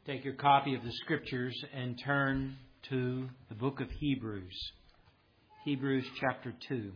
Take your copy of the Scriptures and turn to the book of Hebrews. Hebrews chapter 2.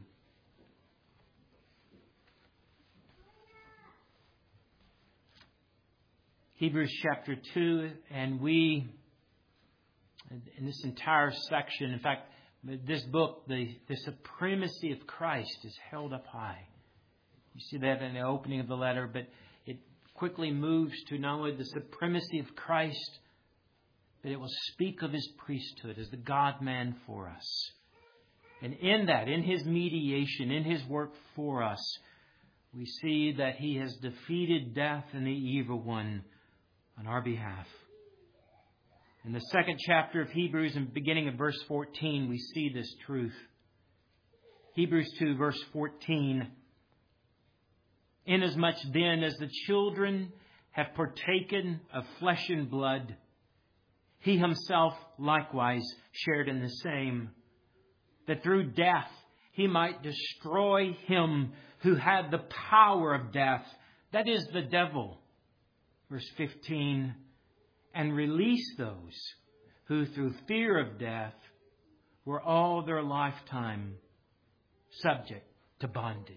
Hebrews chapter 2, and we, in this entire section, in fact, this book, the supremacy of Christ is held up high. You see that in the opening of the letter, but it quickly moves to not only the supremacy of Christ, but it will speak of His priesthood as the God-man for us. And in that, in His mediation, in His work for us, we see that He has defeated death and the evil one on our behalf. In the second chapter of Hebrews, and beginning of verse 14, we see this truth. Hebrews 2, verse 14. Inasmuch then as the children have partaken of flesh and blood, He Himself likewise shared in the same, that through death He might destroy him who had the power of death, that is, the devil. Verse 15, and release those who through fear of death were all their lifetime subject to bondage.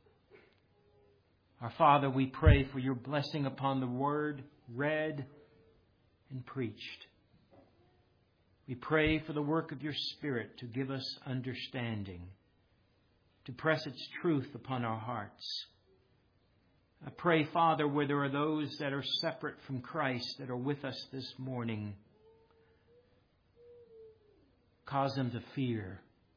Our Father, we pray for Your blessing upon the Word read and preached. We pray for the work of Your Spirit to give us understanding, to press its truth upon our hearts. I pray, Father, where there are those that are separate from Christ that are with us this morning, cause them to fear.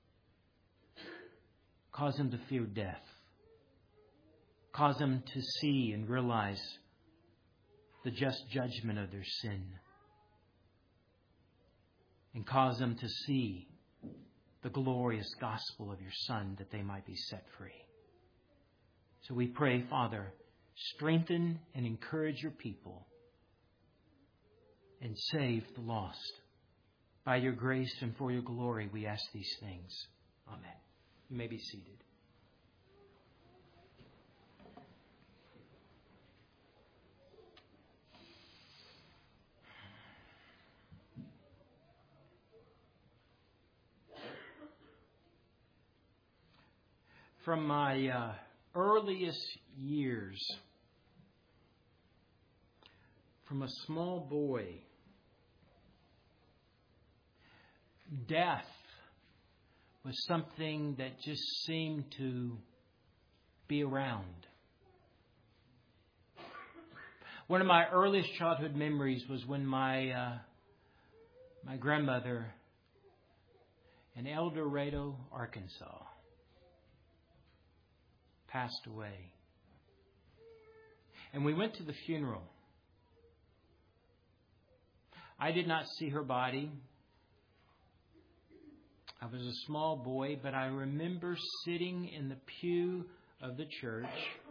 Cause them to fear death. Cause them to see and realize the just judgment of their sin. And cause them to see the glorious gospel of Your Son, that they might be set free. So we pray, Father, strengthen and encourage Your people and save the lost. By Your grace and for Your glory, we ask these things. Amen. You may be seated. From my earliest years, from a small boy, death was something that just seemed to be around. One of my earliest childhood memories was when my grandmother in El Dorado, Arkansas, passed away. And we went to the funeral. I did not see her body. I was a small boy, but I remember sitting in the pew of the church.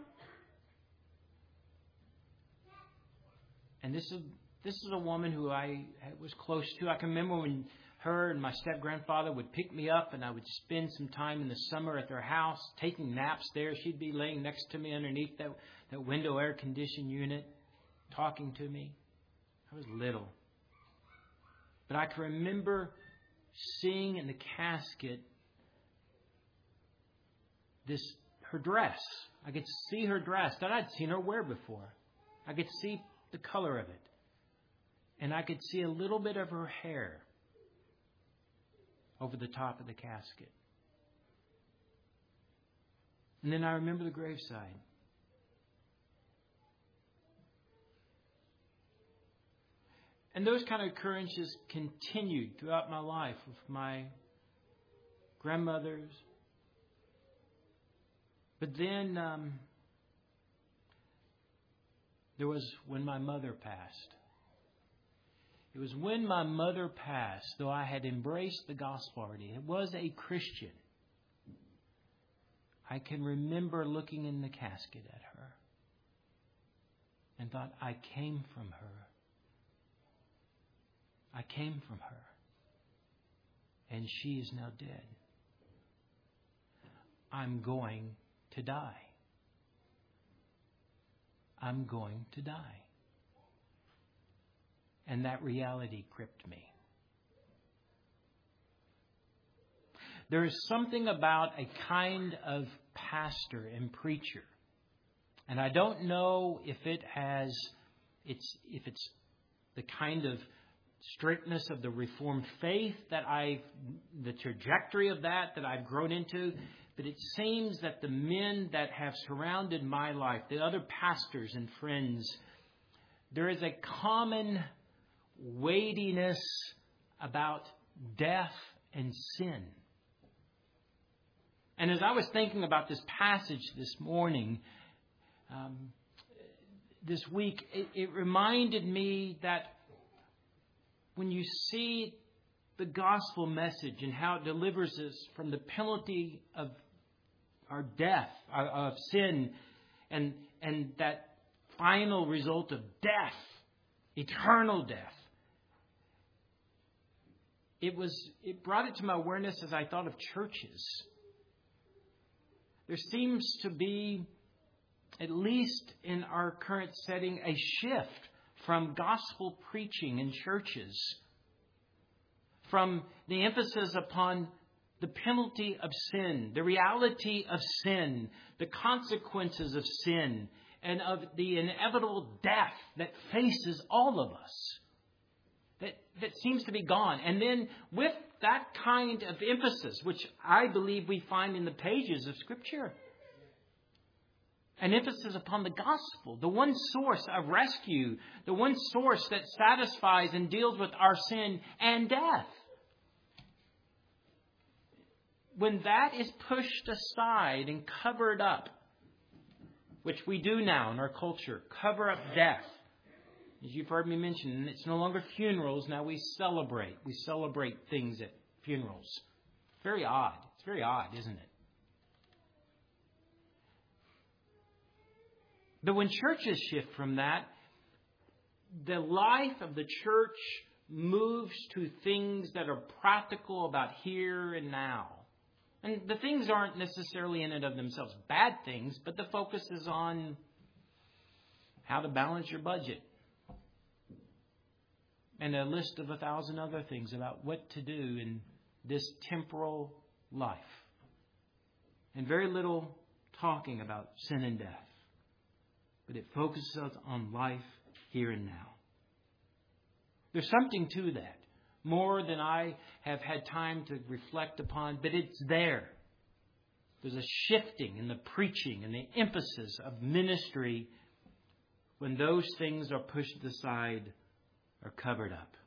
And this is a woman who I was close to. I can remember when her and my step-grandfather would pick me up, and I would spend some time in the summer at their house, taking naps there. She'd be laying next to me underneath that window air-conditioned unit, talking to me. I was little. But I can remember seeing in the casket her dress. I could see her dress that I'd seen her wear before. I could see the color of it. And I could see a little bit of her hair over the top of the casket. And then I remember the graveside. And those kind of occurrences continued throughout my life with my grandmothers. But then there was when my mother passed. It was when my mother passed, though I had embraced the gospel already, it was a Christian. I can remember looking in the casket at her and thought, I came from her. I came from her. And she is now dead. I'm going to die. I'm going to die. And that reality gripped me. There is something about a kind of pastor and preacher. And I don't know if it's the kind of strictness of the Reformed faith the trajectory of that I've grown into. But it seems that the men that have surrounded my life, the other pastors and friends, there is a common weightiness about death and sin. And as I was thinking about this passage this morning, this week, it reminded me that when you see the gospel message and how it delivers us from the penalty of our death, of sin, and that final result of death, eternal death, it brought it to my awareness as I thought of churches. There seems to be, at least in our current setting, a shift from gospel preaching in churches, from the emphasis upon the penalty of sin, the reality of sin, the consequences of sin, and of the inevitable death that faces all of us. That seems to be gone. And then with that kind of emphasis, which I believe we find in the pages of Scripture, an emphasis upon the gospel, the one source of rescue, the one source that satisfies and deals with our sin and death. When that is pushed aside and covered up, which we do now in our culture, cover up death. As you've heard me mention, it's no longer funerals. Now we celebrate. We celebrate things at funerals. Very odd. It's very odd, isn't it? But when churches shift from that, the life of the church moves to things that are practical about here and now. And the things aren't necessarily in and of themselves bad things, but the focus is on how to balance your budget. And a list of 1,000 other things about what to do in this temporal life. And very little talking about sin and death. But it focuses on life here and now. There's something to that. More than I have had time to reflect upon, but it's there. There's a shifting in the preaching and the emphasis of ministry when those things are pushed aside or covered up.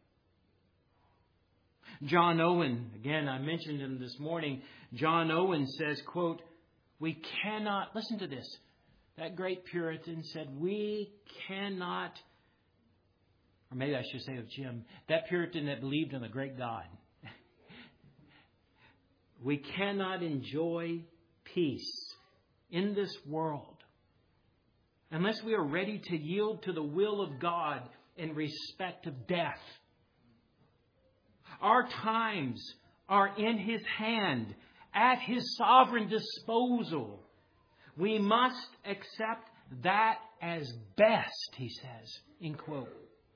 John Owen, again, I mentioned him this morning. John Owen says, quote, we cannot, listen to this. That great Puritan said, we cannot, or maybe I should say of Jim, that Puritan that believed in a great God. We cannot enjoy peace in this world unless we are ready to yield to the will of God in respect of death. Our times are in His hand, at His sovereign disposal. We must accept that as best, he says, in quote.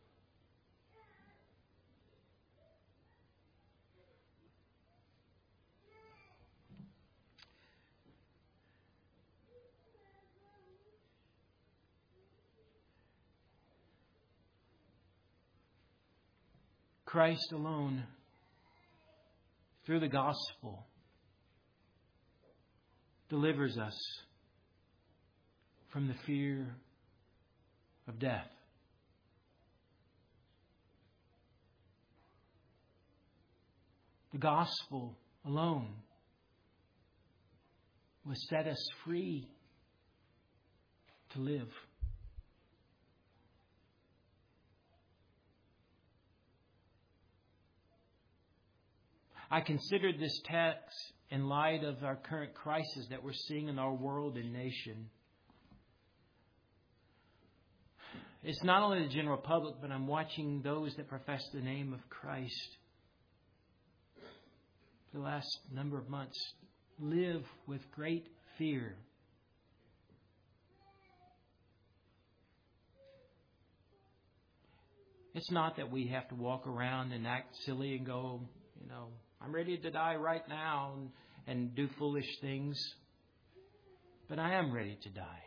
Christ alone, through the gospel, delivers us from the fear of death. The gospel alone will set us free to live. I considered this text in light of our current crisis that we're seeing in our world and nation. It's not only the general public, but I'm watching those that profess the name of Christ for the last number of months live with great fear. It's not that we have to walk around and act silly and go, I'm ready to die right now and do foolish things. But I am ready to die.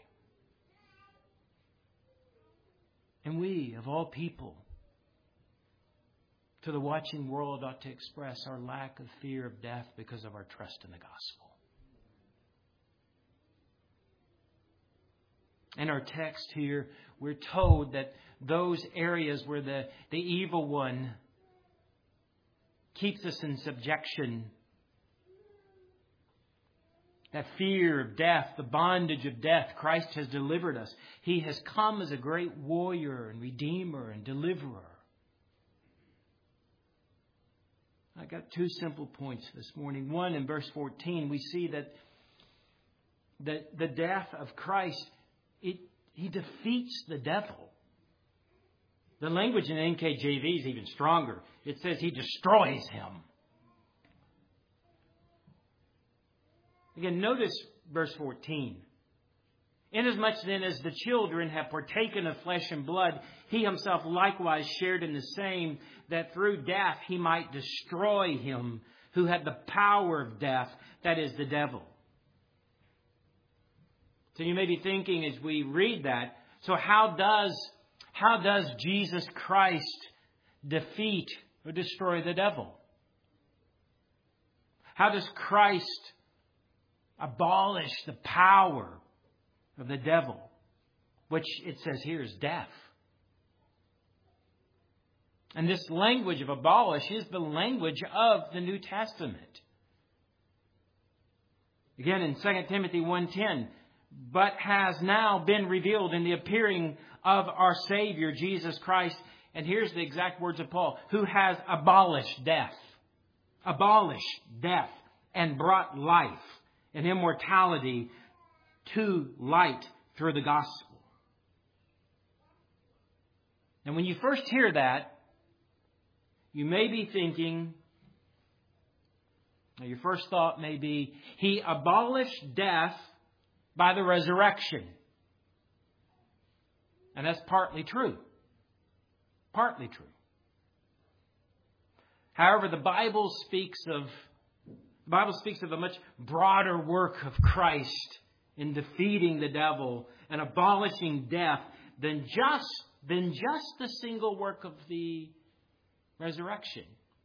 And we, of all people, to the watching world ought to express our lack of fear of death because of our trust in the gospel. In our text here, we're told that those areas where the evil one keeps us in subjection, that fear of death, the bondage of death, Christ has delivered us. He has come as a great warrior and redeemer and deliverer. I got two simple points this morning. One, in verse 14, we see that the death of Christ, He defeats the devil. The language in NKJV is even stronger. It says He destroys him. Again, notice verse 14. Inasmuch then as the children have partaken of flesh and blood, He Himself likewise shared in the same, that through death He might destroy him who had the power of death, that is, the devil. So you may be thinking as we read that, so how does Jesus Christ defeat or destroy the devil? How does Christ abolish the power of the devil, which it says here is death? And this language of abolish is the language of the New Testament. Again, in 2 Timothy 1:10, but has now been revealed in the appearing of our Savior, Jesus Christ. And here's the exact words of Paul, who has abolished death and brought life and immortality to light through the gospel. And when you first hear that, you may be thinking, your first thought may be, He abolished death by the resurrection. And that's partly true. Partly true. However, the Bible speaks of a much broader work of Christ in defeating the devil and abolishing death than just the single work of the resurrection.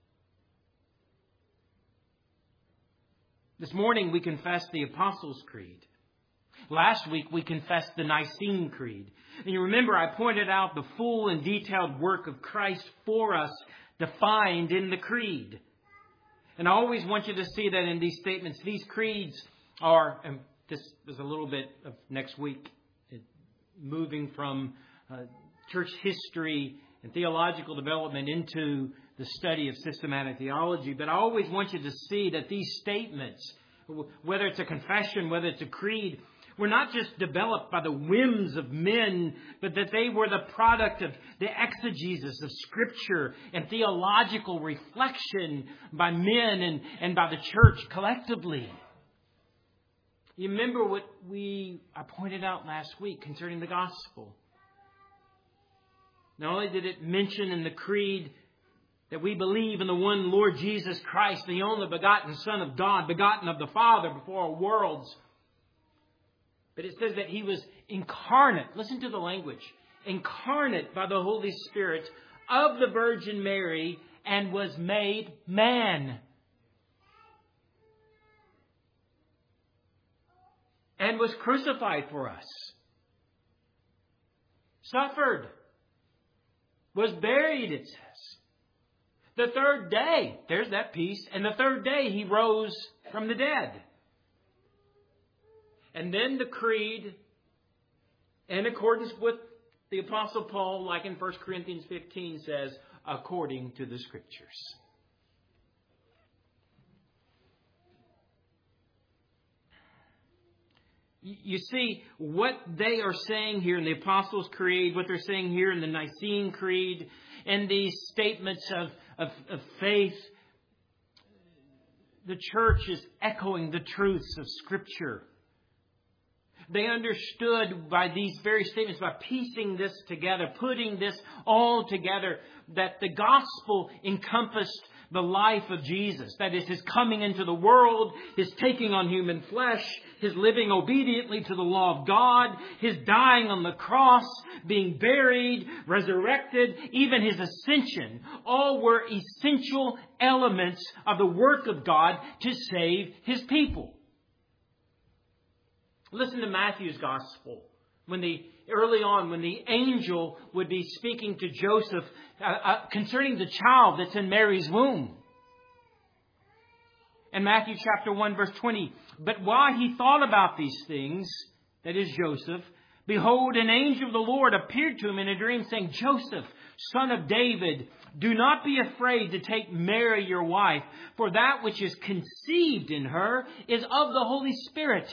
This morning we confessed the Apostles' Creed. Last week we confessed the Nicene Creed. And you remember I pointed out the full and detailed work of Christ for us defined in the Creed. And I always want you to see that in these statements. These creeds are, and this is a little bit of next week, moving from church history and theological development into the study of systematic theology. But I always want you to see that these statements, whether it's a confession, whether it's a creed, were not just developed by the whims of men, but that they were the product of the exegesis of Scripture and theological reflection by men and by the church collectively. You remember what I pointed out last week concerning the gospel. Not only did it mention in the creed that we believe in the one Lord Jesus Christ, the only begotten Son of God, begotten of the Father before all worlds, but it says that He was incarnate. Listen to the language. Incarnate by the Holy Spirit of the Virgin Mary and was made man. And was crucified for us. Suffered. Was buried, it says. The third day, there's that piece, and the third day He rose from the dead. And then the creed, in accordance with the Apostle Paul, like in 1 Corinthians 15, says, according to the Scriptures. You see, what they are saying here in the Apostles' Creed, what they're saying here in the Nicene Creed, and these statements of faith, the church is echoing the truths of Scripture. They understood by these very statements, by piecing this together, putting this all together, that the gospel encompassed the life of Jesus. That is, His coming into the world, His taking on human flesh, His living obediently to the law of God, His dying on the cross, being buried, resurrected, even His ascension. All were essential elements of the work of God to save His people. Listen to Matthew's gospel. Early on, when the angel would be speaking to Joseph concerning the child that's in Mary's womb. In Matthew chapter 1, verse 20, but while he thought about these things, that is Joseph, behold, an angel of the Lord appeared to him in a dream, saying, Joseph, son of David, do not be afraid to take Mary your wife, for that which is conceived in her is of the Holy Spirit.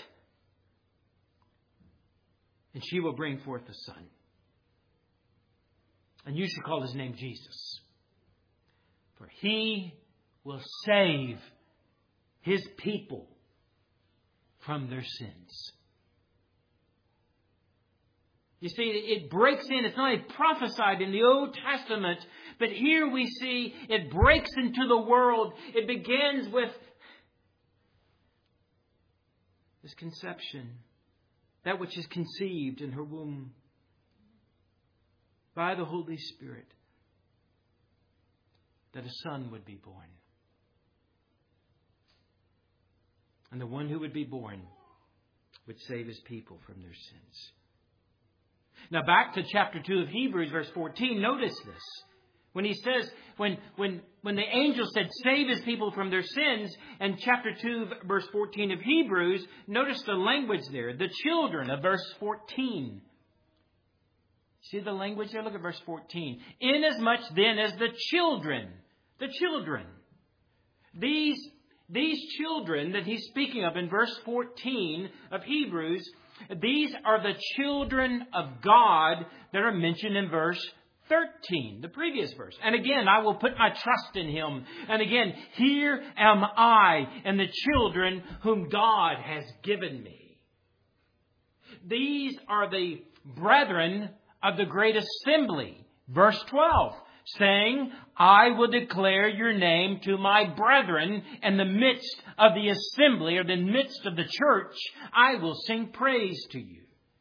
And she will bring forth a son. And you shall call his name Jesus. For he will save his people from their sins. You see, it breaks in. It's not only prophesied in the Old Testament, but here we see it breaks into the world. It begins with this conception. That which is conceived in her womb by the Holy Spirit, that a son would be born. And the one who would be born would save his people from their sins. Now back to chapter 2 of Hebrews, verse 14, notice this. When he says, when the angel said, save his people from their sins, and chapter 2, verse 14 of Hebrews, notice the language there. The children of verse 14. See the language there? Look at verse 14. Inasmuch then as the children, these children that he's speaking of in verse 14 of Hebrews, these are the children of God that are mentioned in verse 13, the previous verse. And again, I will put my trust in him. And again, here am I and the children whom God has given me. These are the brethren of the great assembly. Verse 12, saying, I will declare your name to my brethren in the midst of the assembly, or the midst of the church. I will sing praise to you.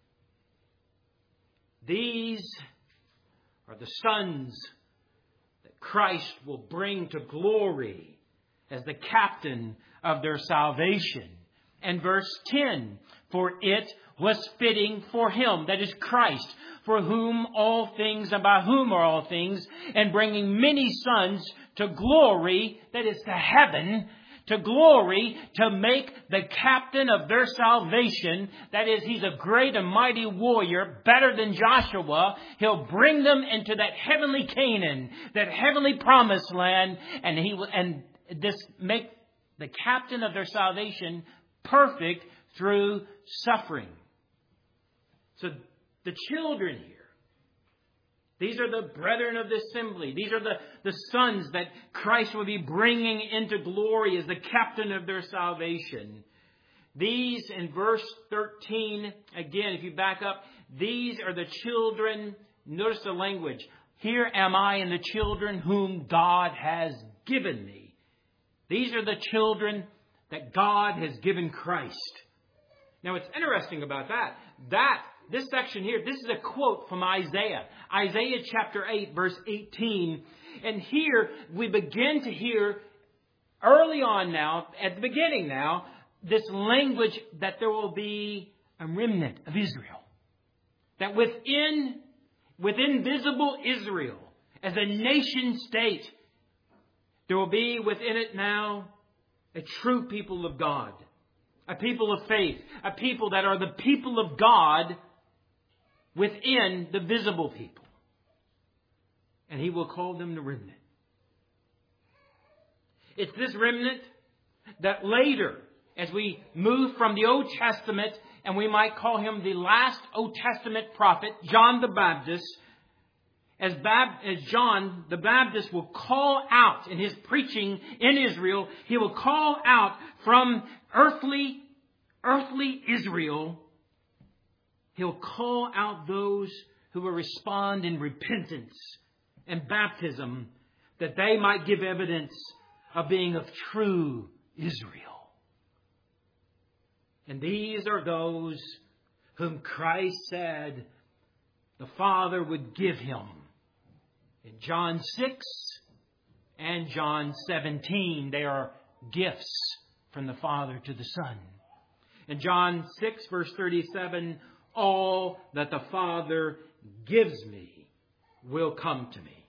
These are the sons that Christ will bring to glory as the captain of their salvation. And verse 10, for it was fitting for him, that is Christ, for whom all things and by whom are all things, and bringing many sons to glory, that is to heaven, to glory, to make the captain of their salvation. That is, he's a great and mighty warrior, better than Joshua. He'll bring them into that heavenly Canaan, that heavenly promised land, and this make the captain of their salvation perfect through suffering. So the children here, these are the brethren of the assembly. These are the sons that Christ will be bringing into glory as the captain of their salvation. These, in verse 13, again, if you back up, these are the children. Notice the language. Here am I and the children whom God has given me. These are the children that God has given Christ. Now, what's interesting about this section here, this is a quote from Isaiah. Isaiah chapter 8, verse 18. And here we begin to hear early on now, at the beginning now, this language that there will be a remnant of Israel. That within visible Israel, as a nation state, there will be within it now a true people of God. A people of faith. A people that are the people of God within the visible people. And he will call them the remnant. It's this remnant that later, as we move from the Old Testament, and we might call him the last Old Testament prophet, John the Baptist, as John the Baptist will call out in his preaching in Israel, he will call out from earthly Israel He'll call out those who will respond in repentance and baptism, that they might give evidence of being of true Israel. And these are those whom Christ said the Father would give Him. In John 6 and John 17, they are gifts from the Father to the Son. In John 6, verse 37, all that the Father gives me will come to me.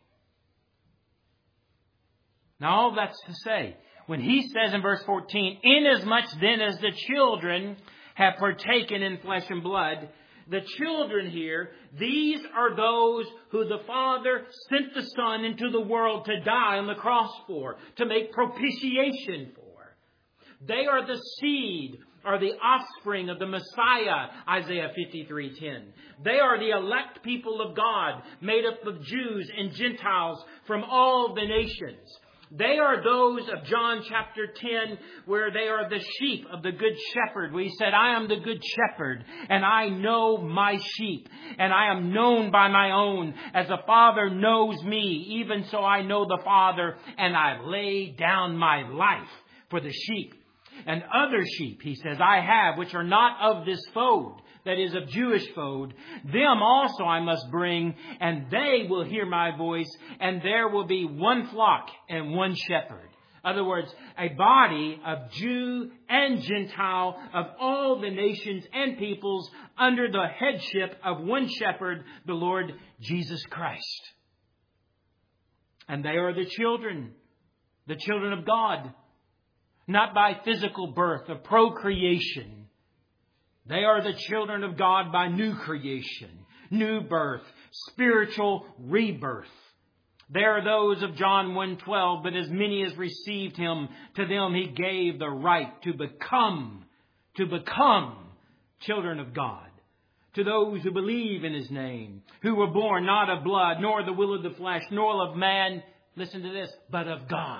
Now, all that's to say, when He says in verse 14, inasmuch then as the children have partaken in flesh and blood, the children here, these are those who the Father sent the Son into the world to die on the cross for, to make propitiation for. They are the seed, are the offspring of the Messiah, Isaiah 53:10. They are the elect people of God, made up of Jews and Gentiles from all the nations. They are those of John chapter 10, where they are the sheep of the Good Shepherd. We said, I am the Good Shepherd, and I know my sheep, and I am known by my own. As the Father knows me, even so I know the Father, and I lay down my life for the sheep. And other sheep, He says, I have, which are not of this fold, that is of Jewish fold, them also I must bring, and they will hear my voice, and there will be one flock and one shepherd. In other words, a body of Jew and Gentile, of all the nations and peoples, under the headship of one shepherd, the Lord Jesus Christ. And they are the children of God, not by physical birth or procreation. They are the children of God by new creation, new birth, spiritual rebirth. They are those of John 1:12, but as many as received Him, to them He gave the right to become children of God. To those who believe in His name, who were born not of blood, nor the will of the flesh, nor of man, listen to this, but of God.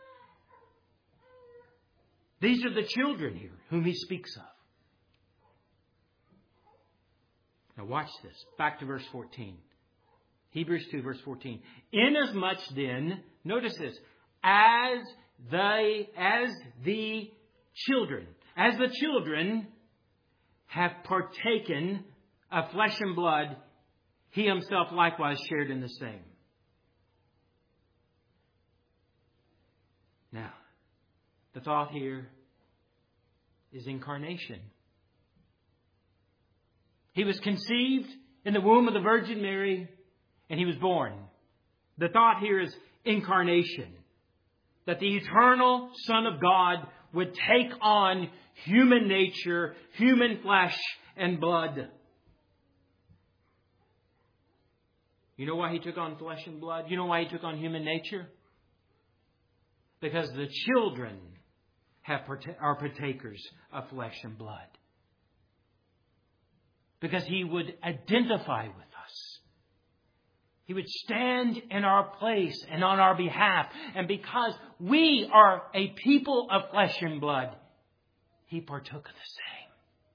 These are the children here whom He speaks of. Now watch this. Back to verse 14. Hebrews 2, verse 14. Inasmuch then, notice this, as the children have partaken of flesh and blood, He Himself likewise shared in the same. Now, the thought here is incarnation. He was conceived in the womb of the Virgin Mary, and He was born. The thought here is incarnation. That the eternal Son of God would take on human nature, human flesh and blood. You know why He took on flesh and blood? You know why He took on human nature? Because the children are partakers of flesh and blood. Because He would identify with us. He would stand in our place and on our behalf. And because we are a people of flesh and blood, He partook of the same.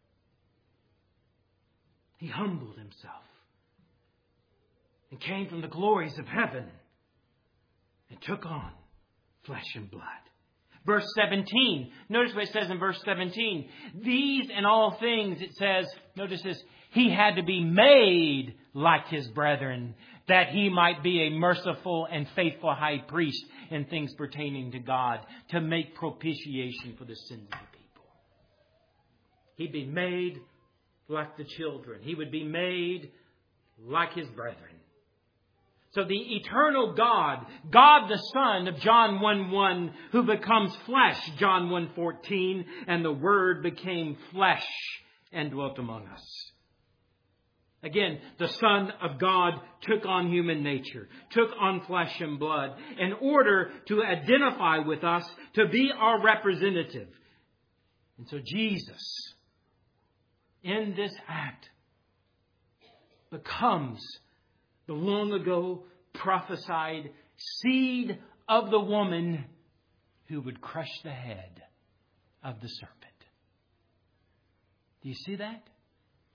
He humbled Himself and came from the glories of heaven and took on flesh and blood. Verse 17. Notice what it says in verse 17. These and all things, it says, notice this, He had to be made like His brethren, that He might be a merciful and faithful high priest in things pertaining to God, to make propitiation for the sins of the people. He'd be made like the children. He would be made like His brethren. So the eternal God, God the Son of John 1:1, who becomes flesh, John 1:14, and the Word became flesh and dwelt among us. Again, the Son of God took on human nature, took on flesh and blood, in order to identify with us, to be our representative. And so Jesus, in this act, becomes the long ago prophesied seed of the woman who would crush the head of the serpent. Do you see that?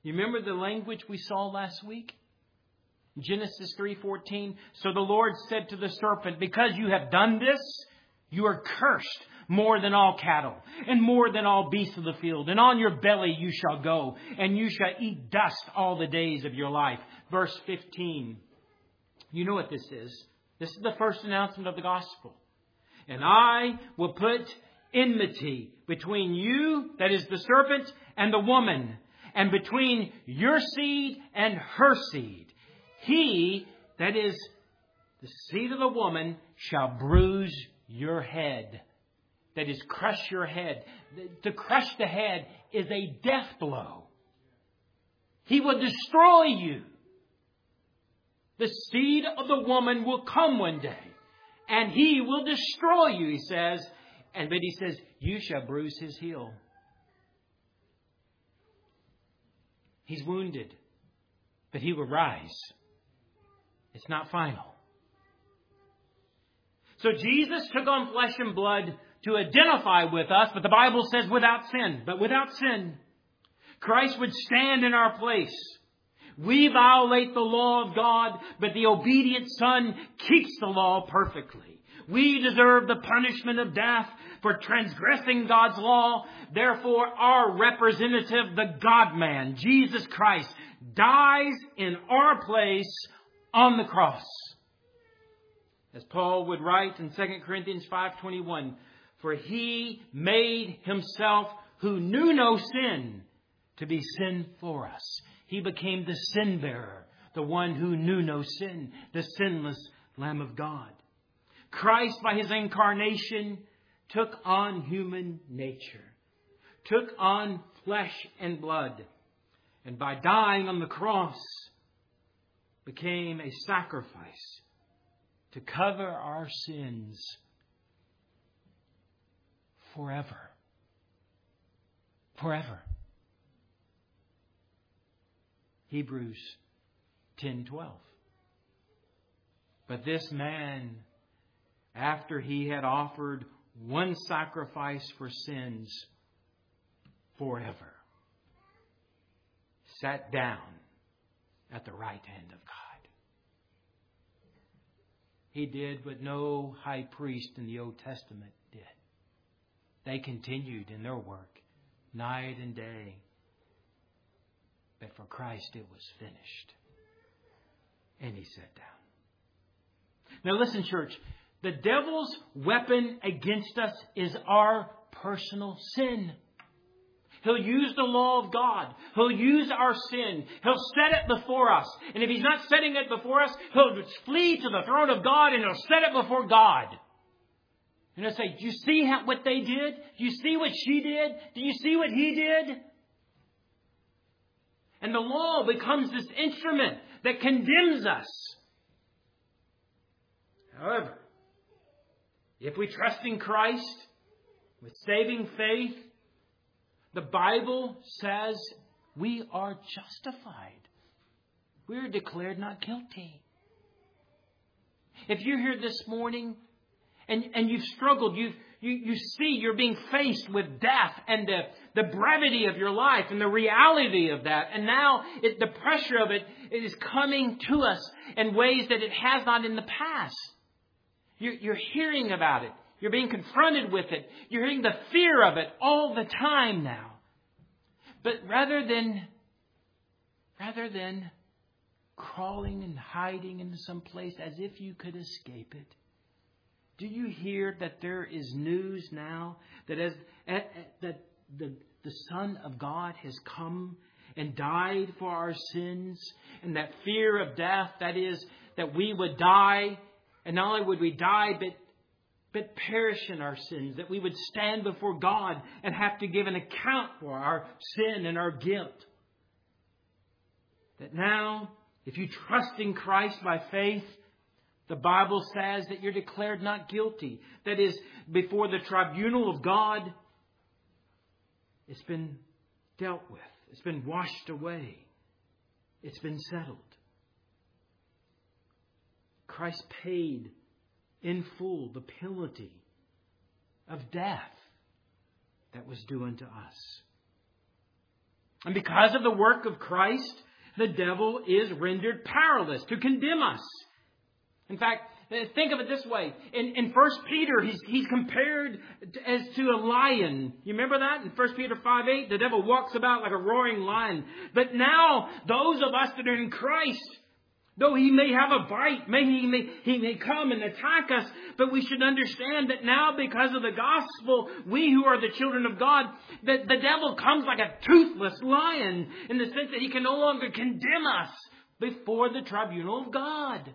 You remember the language we saw last week? Genesis 3:14. So the Lord said to the serpent, because you have done this, you are cursed more than all cattle and more than all beasts of the field. And on your belly you shall go, and you shall eat dust all the days of your life. Verse 15. You know what this is. This is the first announcement of the gospel. And I will put enmity between you, that is the serpent, and the woman, and between your seed and her seed. He, that is the seed of the woman, shall bruise your head. That is, crush your head. To crush the head is a death blow. He will destroy you. The seed of the woman will come one day, and he will destroy you, he says. But he says, you shall bruise his heel. He's wounded, but he will rise. It's not final. So Jesus took on flesh and blood to identify with us, but the Bible says without sin. But without sin, Christ would stand in our place. We violate the law of God, but the obedient Son keeps the law perfectly. We deserve the punishment of death for transgressing God's law. Therefore, our representative, the God-man, Jesus Christ, dies in our place on the cross. As Paul would write in 2 Corinthians 5:21, for he made himself who knew no sin to be sin for us. He became the sin bearer, the one who knew no sin, the sinless Lamb of God. Christ, by his incarnation, took on human nature, took on flesh and blood, and by dying on the cross, became a sacrifice to cover our sins forever. Forever. Hebrews 10:12. But this man, after he had offered one sacrifice for sins forever, sat down at the right hand of God. He did what no high priest in the Old Testament did. They continued in their work night and day. But for Christ it was finished. And he sat down. Now listen, church. The devil's weapon against us is our personal sin. He'll use the law of God. He'll use our sin. He'll set it before us. And if he's not setting it before us, he'll flee to the throne of God and he'll set it before God. And he'll say, do you see what they did? Do you see what she did? Do you see what he did? And the law becomes this instrument that condemns us. However, if we trust in Christ with saving faith, the Bible says we are justified. We are declared not guilty. If you're here this morning and you've struggled, you see you're being faced with death and the brevity of your life and the reality of that. And now the pressure of it is coming to us in ways that it has not in the past. You're hearing about it. You're being confronted with it. You're hearing the fear of it all the time now. But rather than crawling and hiding into some place as if you could escape it, do you hear that there is news now that that the Son of God has come and died for our sins, and that fear of death, that is, that we would die, and not only would we die, but perish in our sins, that we would stand before God and have to give an account for our sin and our guilt. That now, if you trust in Christ by faith, the Bible says that you're declared not guilty. That is, before the tribunal of God, it's been dealt with. It's been washed away. It's been settled. Christ paid in full the penalty of death that was due unto us. And because of the work of Christ, the devil is rendered powerless to condemn us. In fact, think of it this way. In 1 Peter, he's compared as to a lion. You remember that? In 1 Peter 5:8, the devil walks about like a roaring lion. But now, those of us that are in Christ, though he may have a bite, he may come and attack us, but we should understand that now, because of the gospel, we who are the children of God, that the devil comes like a toothless lion in the sense that he can no longer condemn us before the tribunal of God.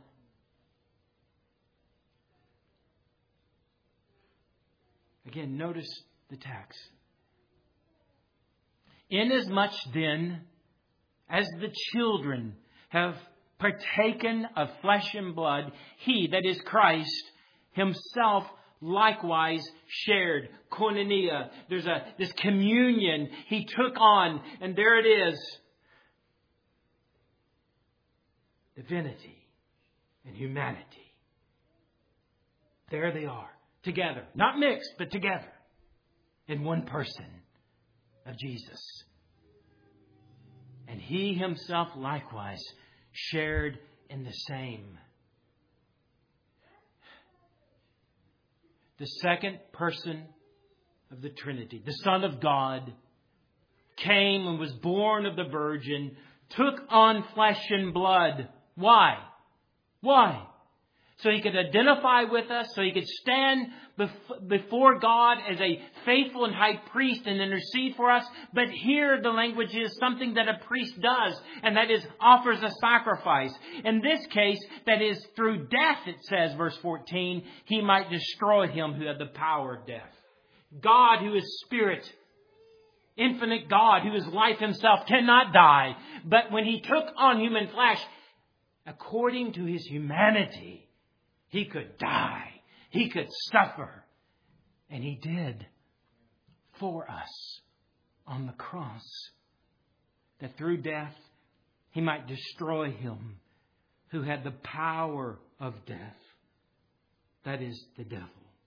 Again, notice the text. Inasmuch then as the children have partaken of flesh and blood, he, that is Christ, himself likewise shared. Koinonia. There's this communion he took on, and there it is. Divinity and humanity. There they are. Together. Not mixed, but together. In one person of Jesus. And he himself likewise shared in the same. The second person of the Trinity, the Son of God, came and was born of the Virgin, took on flesh and blood. Why? Why? So he could identify with us, so he could stand before God as a faithful and high priest and intercede for us. But here the language is something that a priest does, and that is offers a sacrifice. In this case, that is through death, it says, verse 14, he might destroy him who had the power of death. God, who is spirit, infinite God, who is life himself, cannot die. But when he took on human flesh, according to his humanity, he could die. He could suffer. And he did for us on the cross. That through death, he might destroy him who had the power of death. That is the devil.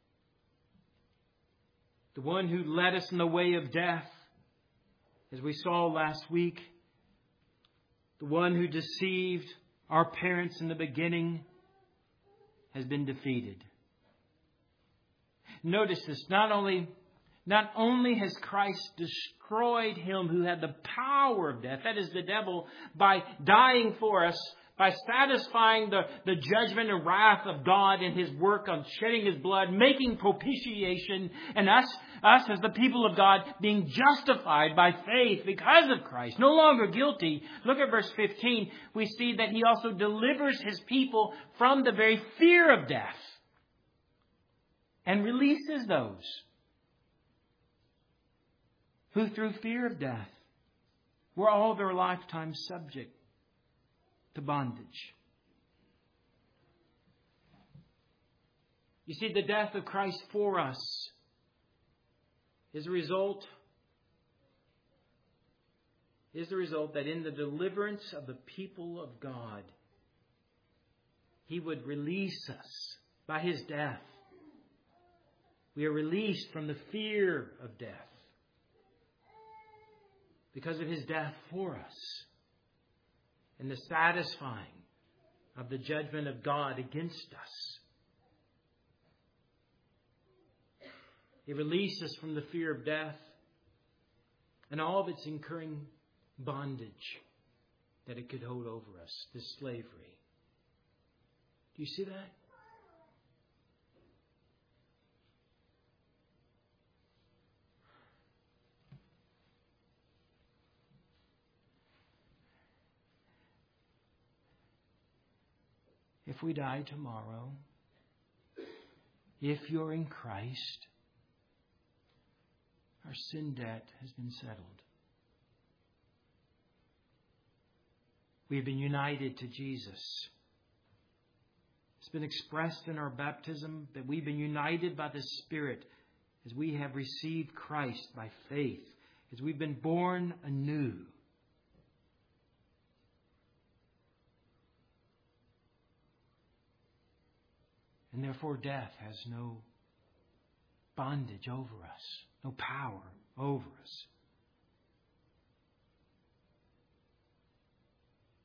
The one who led us in the way of death, as we saw last week. The one who deceived our parents in the beginning has been defeated. Notice this. Not only has Christ destroyed him who had the power of death, that is the devil, by dying for us, by satisfying the judgment and wrath of God in his work on shedding his blood, making propitiation, and us as the people of God being justified by faith because of Christ, no longer guilty. Look at verse 15. We see that he also delivers his people from the very fear of death and releases those who through fear of death were all their lifetime subject to bondage. You see, the death of Christ for us is the result that in the deliverance of the people of God, he would release us by his death. We are released from the fear of death because of his death for us. And the satisfying of the judgment of God against us. He releases us from the fear of death and all of its incurring bondage that it could hold over us, this slavery. Do you see that? If we die tomorrow, if you're in Christ, our sin debt has been settled. We have been united to Jesus. It's been expressed in our baptism that we've been united by the Spirit as we have received Christ by faith, as we've been born anew. And therefore death has no bondage over us, no power over us.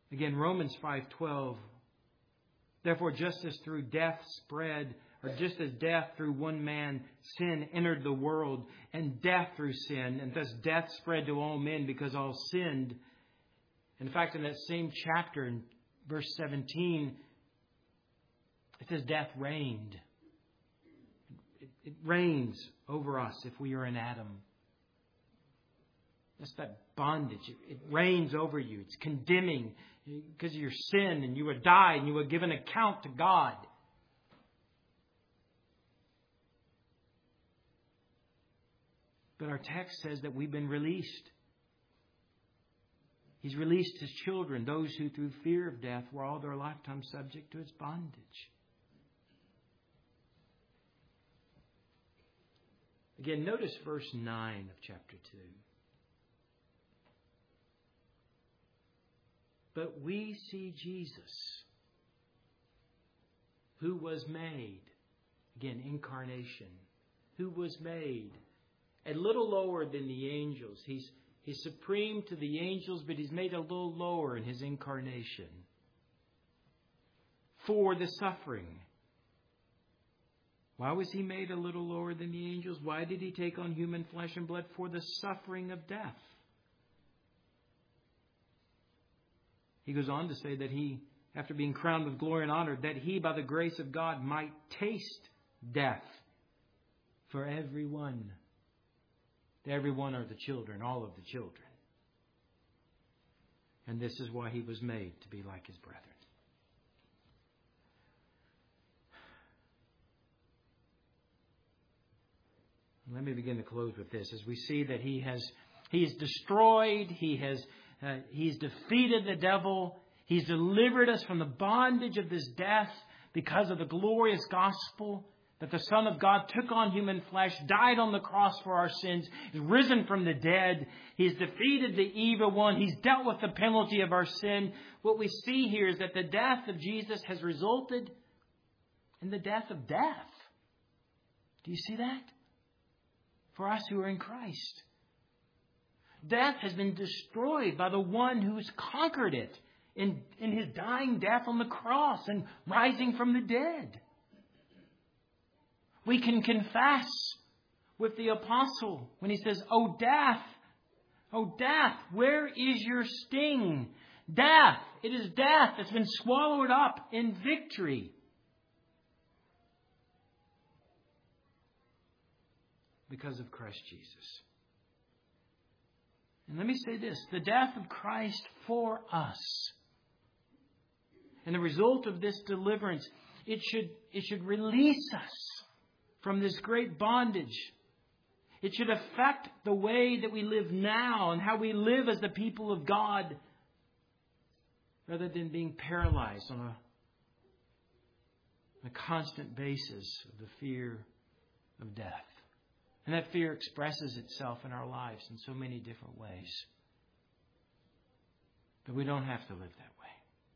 Again, Romans 5:12. Therefore, just as through death spread, or just as death through one man, sin entered the world, and death through sin, and thus death spread to all men because all sinned. In fact, in that same chapter, in verse 17, it says death reigned. It reigns over us if we are in Adam. That's that bondage. It reigns over you. It's condemning because of your sin, and you would die, and you would give an account to God. But our text says that we've been released. He's released His children, those who through fear of death were all their lifetime subject to its bondage. Again, notice verse 9 of chapter 2. But we see Jesus, who was made, again, incarnation, who was made a little lower than the angels. He's supreme to the angels, but He's made a little lower in His incarnation. For the suffering. Why was He made a little lower than the angels? Why did He take on human flesh and blood? For the suffering of death. He goes on to say that He, after being crowned with glory and honor, that He, by the grace of God, might taste death for everyone. Everyone are the children, all of the children. And this is why He was made to be like His brethren. Let me begin to close with this. As we see that He's destroyed, He's defeated the devil. He's delivered us from the bondage of this death because of the glorious gospel that the Son of God took on human flesh, died on the cross for our sins, is risen from the dead. He's defeated the evil one. He's dealt with the penalty of our sin. What we see here is that the death of Jesus has resulted in the death of death. Do you see that? For us who are in Christ. Death has been destroyed by the one who has conquered it in His dying death on the cross and rising from the dead. We can confess with the apostle when he says, O death, where is your sting? Death, it is death that's been swallowed up in victory. Because of Christ Jesus. And let me say this, the death of Christ for us. And the result of this deliverance, it should release us from this great bondage. It should affect the way that we live now and how we live as the people of God, rather than being paralyzed on a constant basis of the fear of death. And that fear expresses itself in our lives in so many different ways. But we don't have to live that way.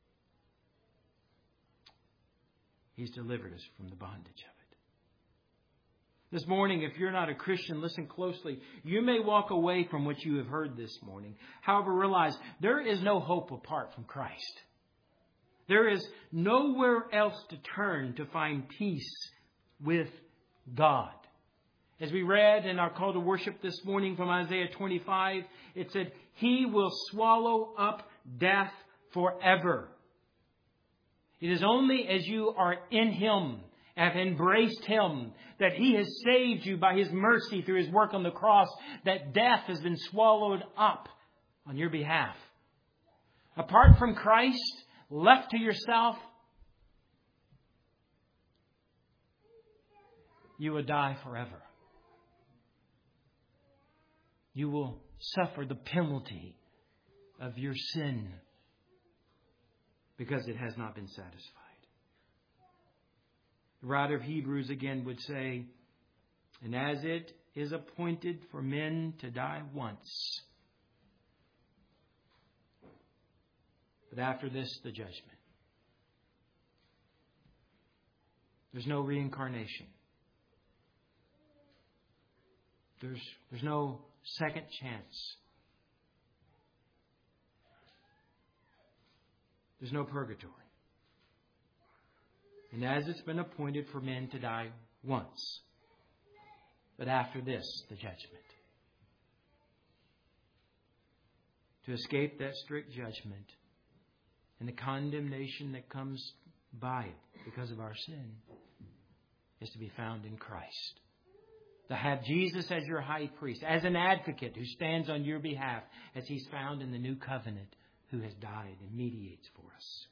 He's delivered us from the bondage of it. This morning, if you're not a Christian, listen closely. You may walk away from what you have heard this morning. However, realize there is no hope apart from Christ. There is nowhere else to turn to find peace with God. As we read in our call to worship this morning from Isaiah 25, it said, He will swallow up death forever. It is only as you are in Him, have embraced Him, that He has saved you by His mercy through His work on the cross, that death has been swallowed up on your behalf. Apart from Christ, left to yourself, you will die forever. You will suffer the penalty of your sin because it has not been satisfied. The writer of Hebrews again would say, and as it is appointed for men to die once, but after this, the judgment. There's no reincarnation. There's no second chance. There's no purgatory. And as it's been appointed for men to die once, but after this, the judgment. To escape that strict judgment and the condemnation that comes by it because of our sin is to be found in Christ. To have Jesus as your high priest, as an advocate who stands on your behalf, as He's found in the new covenant, who has died and mediates for us.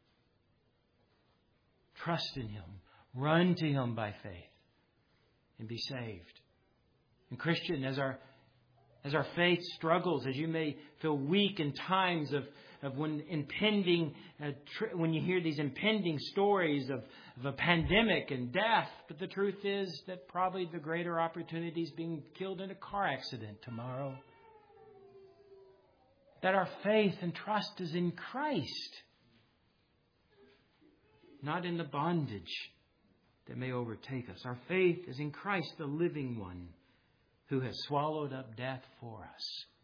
Trust in Him. Run to Him by faith and be saved. And Christian, as our faith struggles, as you may feel weak in times of when you hear these impending stories of a pandemic and death, but the truth is that probably the greater opportunity is being killed in a car accident tomorrow. That our faith and trust is in Christ, not in the bondage that may overtake us. Our faith is in Christ, the living one, who has swallowed up death for us.